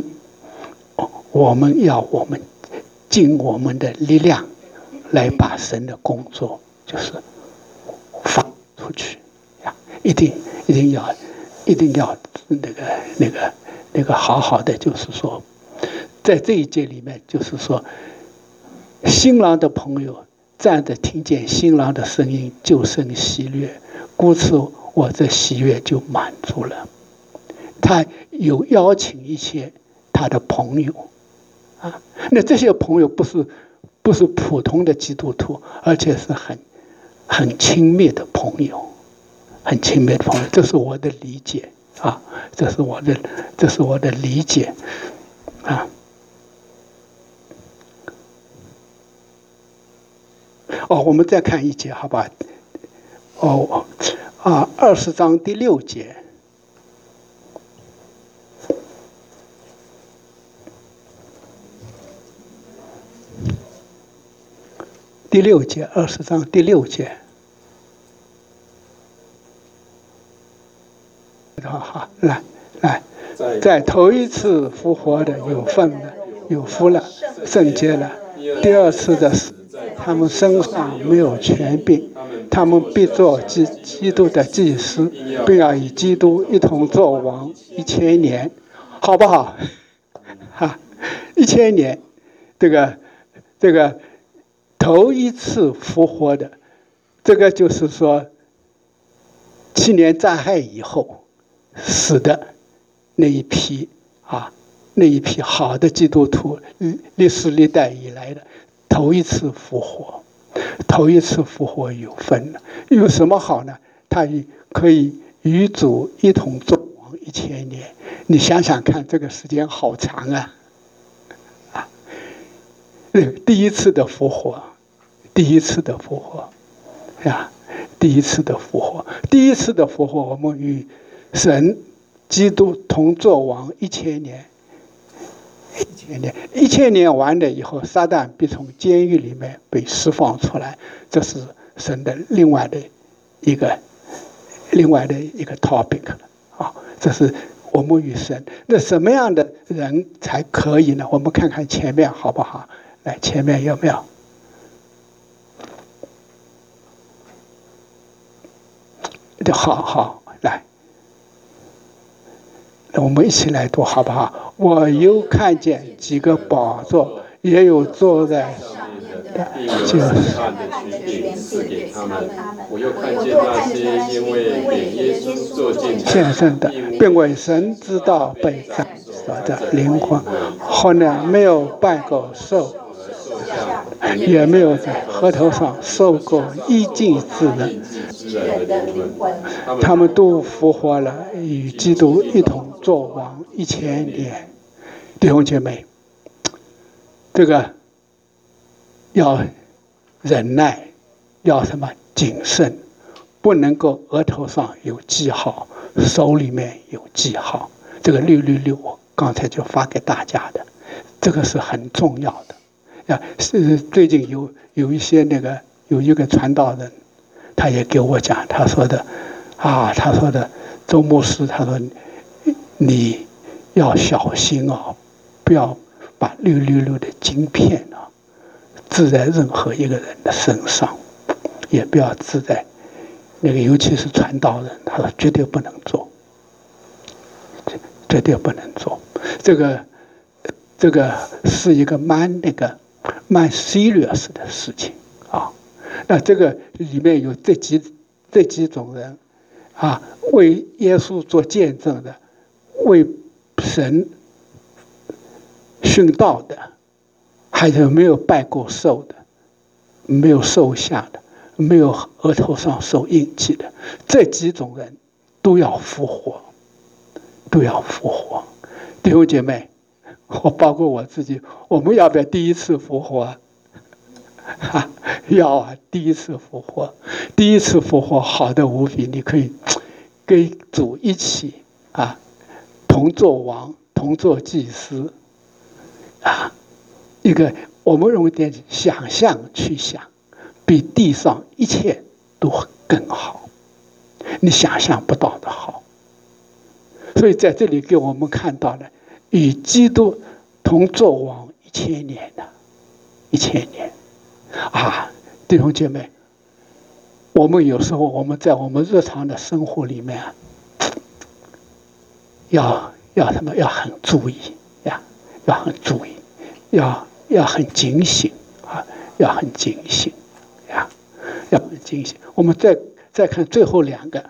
尽我们的力量来把神的工作就是放出去呀，一定要好好的，就是说，在这一节里面，就是说，新郎的朋友站着听见新郎的声音，就生喜悦，故此我这喜悦就满足了。他有邀请一些他的朋友啊，那这些朋友不是普通的基督徒，而且是很亲密的朋友。很亲密的朋友，这是我的理解啊，这是我的理解啊。我们再看一节，好吧？20章第6节， 第6节，20章第6节。好，来，在头一次复活的有份了，有福了，圣洁了。第二次的死，他们身上没有权柄，他们必做基督的祭司，并要与基督一同作王1000年，好不好？哈，1000年，这个头一次复活的，这个就是说7年灾害以后死的那一批那一批好的基督徒，历史历代以来的头一次复活，头一次复活有分了。有什么好呢？他可以与主一同作王1000年。你想想看，这个时间好长啊！第一次的复活，第一次的复活，第一次的复活，第一次的复活，我们与神基督同作王1000年。1000年完了以后，撒旦必从监狱里面被释放出来，这是神的另外的一个 topic 了这是我们与神。那什么样的人才可以呢？我们看看前面好不好？来，前面有没有？好，来。我们一起来读好不好？我又看见几个宝座，也有坐在上面的，并有审判的权柄赐给他们。我又看见那些因为耶稣做见证的，并为神之道被斩首的灵魂，后来没有拜过兽，也没有在额头上受过异境之人，他们都复活了，与基督一同作王1000年。弟兄姐妹，这个要忍耐，要什么谨慎，不能够额头上有记号，手里面有记号。这个666我刚才就发给大家的，这个是很重要的。是最近有一些有一个传道人，他也给我讲，他说的周牧师，他说你要小心不要把666的晶片置在任何一个人的身上，也不要置在尤其是传道人，他说绝对不能做，绝对不能做。这个是一个蛮 serious 的事情那这个里面有这几种人为耶稣做见证的，为神殉道的，还有没有拜过兽的，没有受下的，没有额头上受印记的，这几种人都要复活，都要复活。弟兄姐妹，我包括我自己，我们要不要第一次复活？要第一次复活，第一次复活好的无比，你可以跟主一起同作王，同作祭司一个我们用点想象去想，比地上一切都更好，你想象不到的好。所以在这里给我们看到了与基督同作王1000年的1000年弟兄姐妹，我们有时候我们在我们日常的生活里面要什么？要很注意要很注意，要很警醒要很警醒要很警醒。我们再看最后两个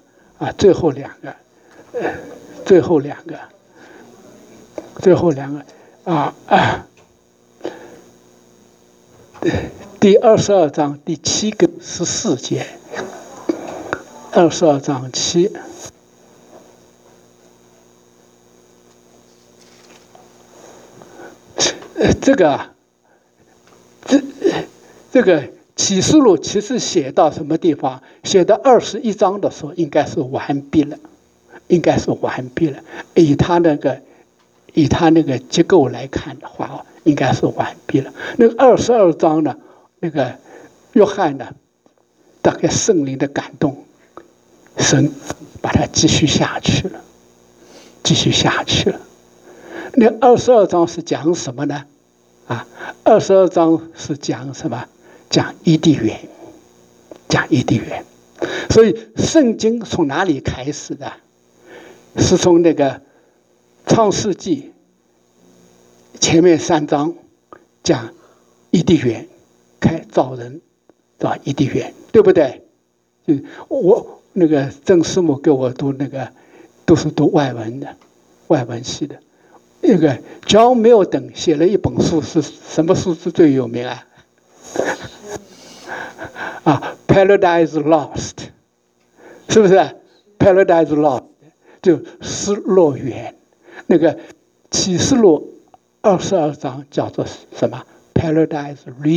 第22章第7跟14节，22章7。这个启示录其实写到什么地方？写到21章的时候，应该是完毕了，以他那个结构来看的话，应该是完毕了。那个22章呢， 约翰呢，大概圣灵的感动，神把它继续下去了，继续下去了。那22章是讲什么呢？啊，22章是讲什么？讲伊甸园，讲伊甸园。所以圣经从哪里开始的？是从那个创世纪前面3章讲伊甸园，开造人，造伊甸园，对不对？我那个郑师母给我读那个，都是读外文的，外文系的。那个 John Milton 写了一本书，是什么书是最有名啊？啊 ，Paradise Lost， 是不是 ？Paradise Lost 就失乐园。那个启示录22章叫做什么 ？Paradise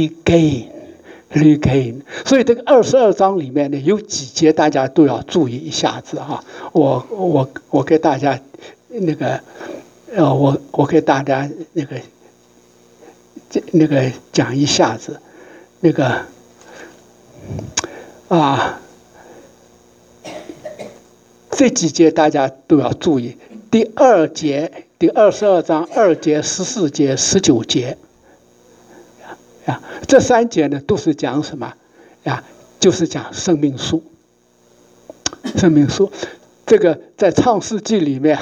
Regain。所以这个22章里面呢，有几节大家都要注意一下子哈。我给大家那个。我给大家那个讲一下子，那个这几节大家都要注意。第2节，第22章2节、14节、19节，这3节呢都是讲什么呀？就是讲生命树。生命树，这个在创世纪里面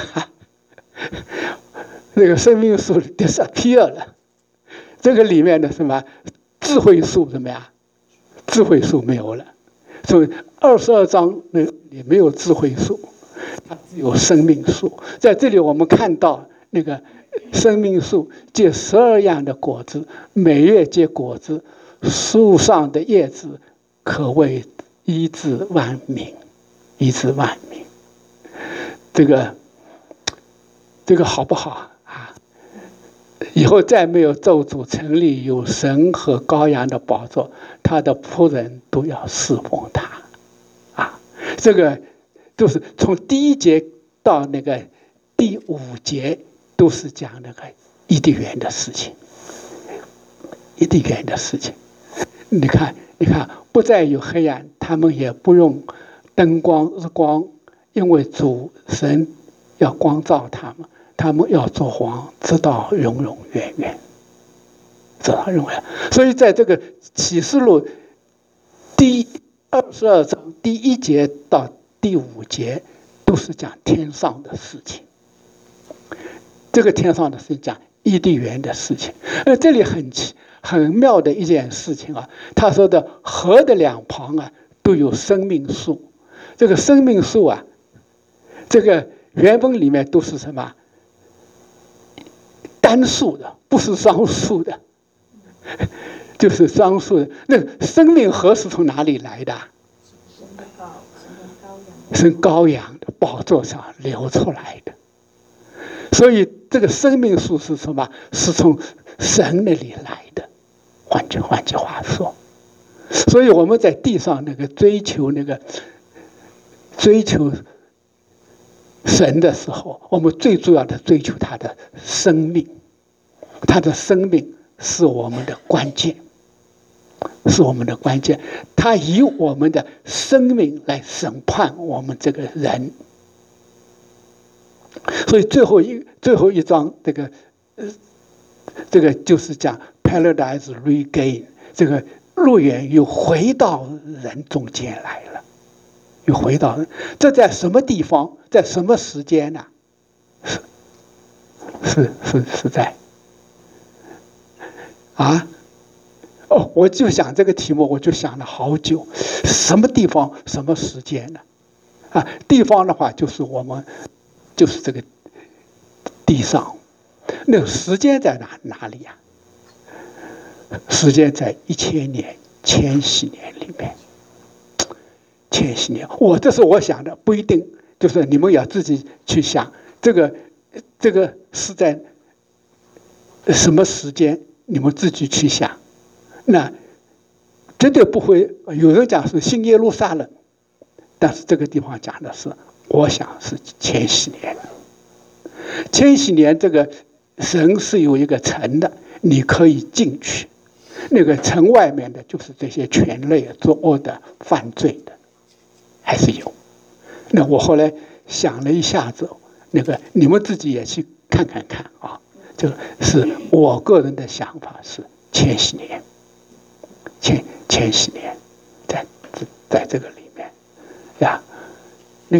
那个生命树 disappear 了，这个里面的什么智慧树怎么样？智慧树没有了，所以22章也没有智慧树，它只有生命树。在这里我们看到那个生命树结12样的果子，每月结果子，树上的叶子可谓医治万民，医治万民。这个好不好？以后再没有咒诅，城里有神和羔羊的宝座，他的仆人都要侍奉他。这个就是从第1节到那个第5节，都是讲那个伊甸园的事情。伊甸园的事情，你看，不再有黑暗，他们也不用灯光、日光，因为主神要光照他们。他们要做王，直到永永远远，直到永远。所以，在这个启示录第22章第1节到第5节，都是讲天上的事情。这个天上的事情讲伊甸园的事情。这里很妙的一件事情啊，他说的河的2旁啊都有生命树。这个生命树啊，这个原文里面都是什么？单数的，不是双数的，就是双数的。那生命河是从哪里来的？是羔羊的宝座上流出来的。所以这个生命树是什么？是从神那里来的。换句话说，所以我们在地上那个追求神的时候，我们最主要的追求他的生命。他的生命是我们的关键，是我们的关键。他以我们的生命来审判我们这个人。所以最后一章这个就是讲 Paradise Regain， 这个乐园又回到人中间来了，又回到人。这在什么地方，在什么时间呢？是在我就想这个题目，我就想了好久，什么地方，什么时间呢？地方的话就是就是这个地上，那个时间在哪里呀？时间在1000年、千禧年里面，千禧年。这是我想的，不一定，就是你们要自己去想，这个是在什么时间，你们自己去想。那绝对不会有人讲是新耶路撒冷，但是这个地方讲的是，我想是千禧年。千禧年这个神是有一个城的，你可以进去， 那个城外面的就是这些权类作恶的、犯罪的，还是有。那我后来想了一下子，那个你们自己也去看看啊，就是我个人的想法是千禧年，千禧年，在这个里面呀，那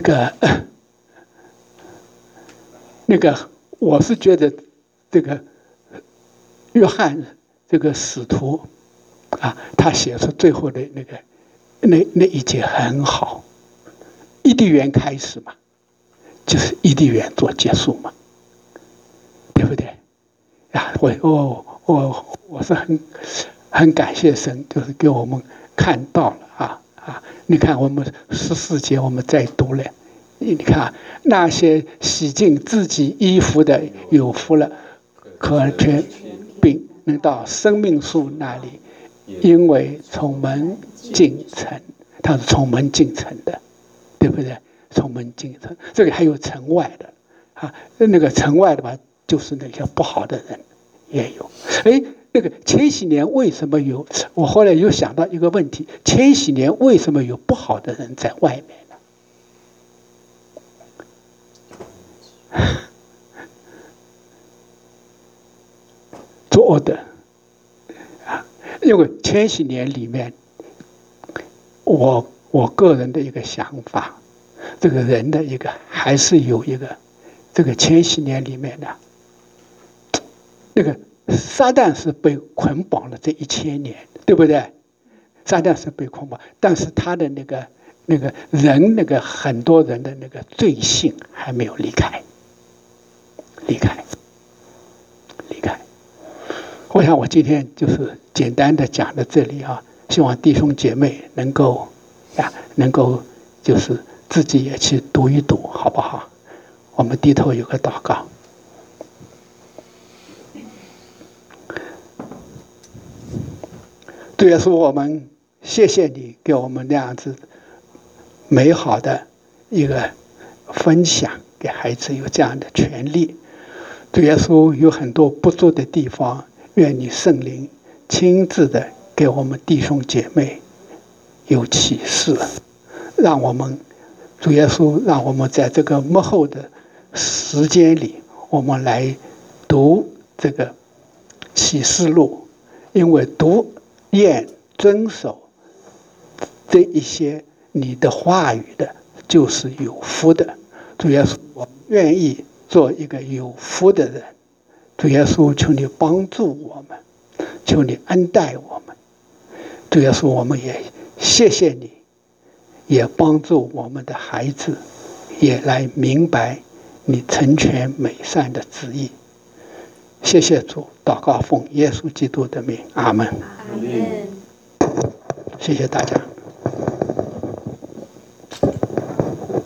个，我是觉得这个约翰这个使徒啊，他写出最后的那一节很好，伊甸园开始嘛，就是伊甸园做结束嘛，对不对？呀，我是很感谢神，就是给我们看到了啊。你看我们14节我们再读了，你看那些洗净自己衣服的有福了，可全并能到生命树那里，因为从门进城，他是从门进城的，对不对？从门进城，这里还有城外的啊，那个城外的吧，就是那些不好的人也有。哎，那个千禧年为什么有？我后来又想到一个问题：千禧年为什么有不好的人在外面呢？作恶的啊，因为千禧年里面，我个人的一个想法，这个人的一个还是有一个，这个千禧年里面的那个。撒旦是被捆绑了这1000年，对不对？撒旦是被捆绑，但是他的那个人，很多人的那个罪性还没有离开。我想我今天就是简单的讲到这里啊，希望弟兄姐妹能够就是自己也去读一读，好不好？我们低头有个祷告。主耶稣，我们谢谢你给我们那样子美好的一个分享，给孩子有这样的权利。主耶稣，有很多不足的地方，愿你圣灵亲自的给我们弟兄姐妹有启示，让我们主耶稣，让我们在这个幕后的时间里，我们来读这个启示录，因为读验遵守这一些你的话语的，就是有福的。主耶稣，我愿意做一个有福的人。主耶稣，求你帮助我们，求你恩待我们。主耶稣，我们也谢谢你，也帮助我们的孩子也来明白你成全美善的旨意。谢谢主，祷告奉耶稣基督的名，阿门。谢谢大家。